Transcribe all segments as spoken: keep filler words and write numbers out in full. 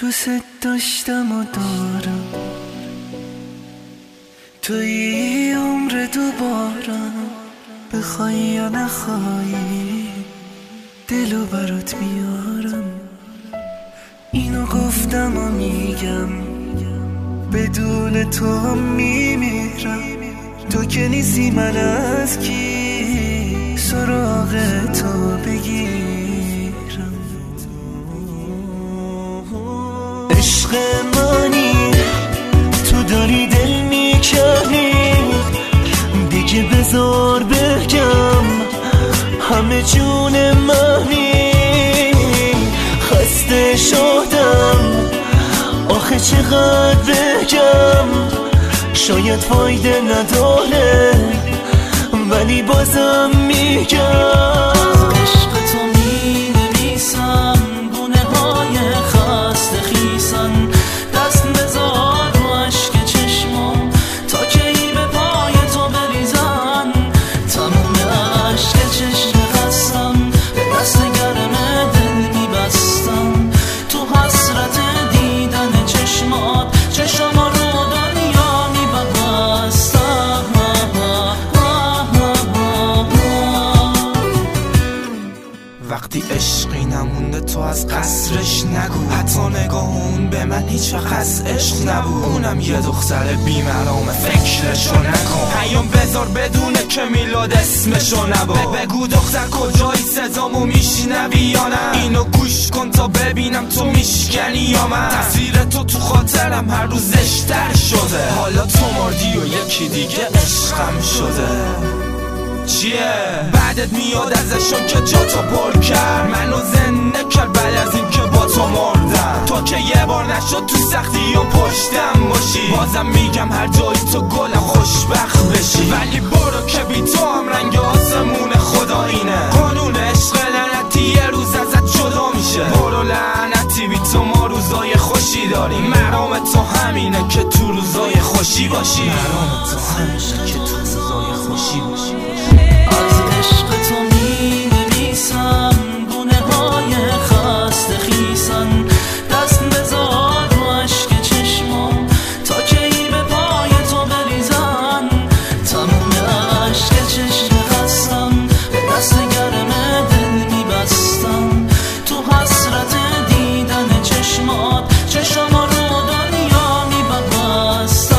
دوست داشتم و دارم، توی عمر دوبارم، بخوای یا نخوای دلو برات میارم. اینو گفتم و میگم بدون تو هم میمیرم. تو که نیستی من از کی سراغ تو بگیرم. عشق منی تو داری دل میکنی، دیگه بذار بگم همه جون منی. خسته شدم آخه چقدر بگم، شاید فایده نداره ولی بازم میگم. عشق تو می نویسم گونه های خسته خیسن، دست بذار رو عشق چشمام تا که ای به پای تو بریزن. تموم عشق چشم خستم به دست گرم دل میبستم، تو حسرت دیدن چشمات چشم رو دنیا میبستم. وقتی عشقی نمونده تو از قصرش نگو، حتی نگاهون به من هیچ وقت از عشق نبود. اونم یه دختر بیمرامه فکرشو نکن، پیام بذار بدونه که میلاد اسمشو نبا. بگو دختر کجایی صدامو میشنوی یا نه، اینو گوش کن تا ببینم تو میشکنی یا من. تصویر تو تو خاطرم هر روز زشتر شده، حالا تو مردی و یکی دیگه عشقم شده. چیه؟ بعدت میاد ازشون که جا تو پر کرد، منو زنده کرد بعد از این که با تو مردم. تو که یه بار نشد تو سختی و پشتم باشی، بازم میگم هر جایی تو گلم خوشبخت بشی. ولی برو که بی تو هم رنگ آسمون خدا اینه، قانون عشق لعنتی یه روز ازت جدا میشه. برو لعنتی بی تو ما روزای خوشی داریم، مرام تو همینه که تو روزای خوشی باشی. مرام تو همینه که تو روزای خوشی باشی. از عشق تو می نویسم گونه های خسته خیسن، دست بذار رو عشق چشمام تا که ای به پای تو بریزن. تموم عشق چشم خستم به دست گرم دل میبستم، تو حسرت دیدن چشمات چشم رو دنیا میبستم.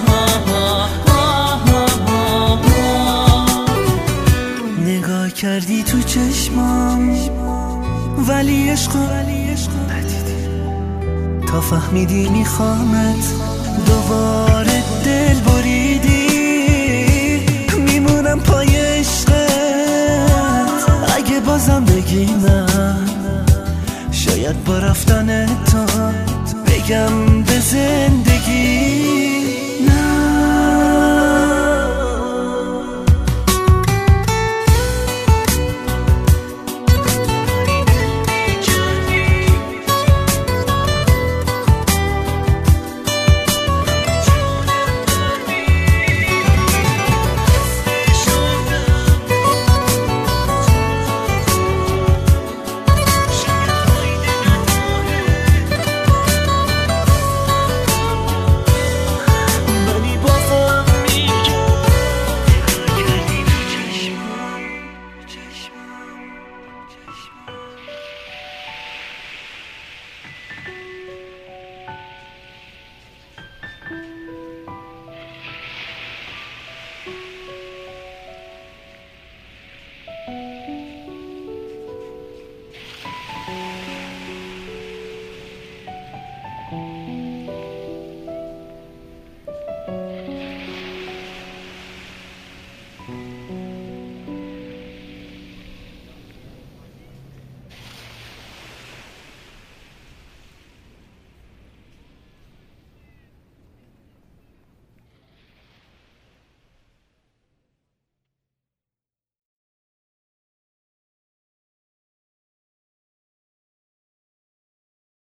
نگاه کردی تو چشمام ولی عشقو ندیدی، تا فهمیدی میخوامت دوباره دل بریدی. میمونم پای عشقت اگه بازم بگی نه، شاید با رفتن تو بگم به زندگی نه. Thank you.